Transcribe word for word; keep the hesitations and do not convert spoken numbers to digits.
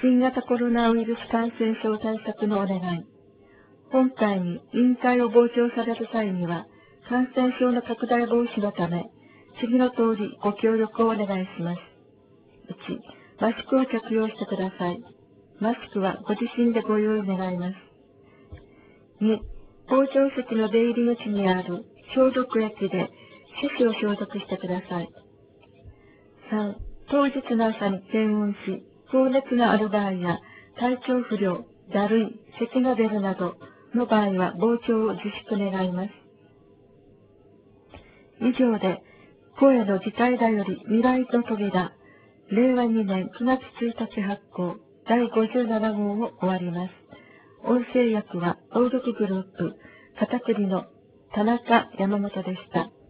新型コロナウイルス感染症対策のお願い。本会に委員会を傍聴される際には、感染症の拡大防止のため、次の通りご協力をお願いします。いち、マスクを着用してください。マスクはご自身でご用意願います。に、傍聴席の出入り口にある消毒液で手指を消毒してください。さん、当日の朝に検温し、高熱がある場合や体調不良、だるい、咳が出るなどの場合は傍聴を自粛願います。以上で、声の次回だより未来の扉、れいわにねんくがつついたち発行だいごじゅうなな号を終わります。音声訳は朗読グループ、片栗の田中山本でした。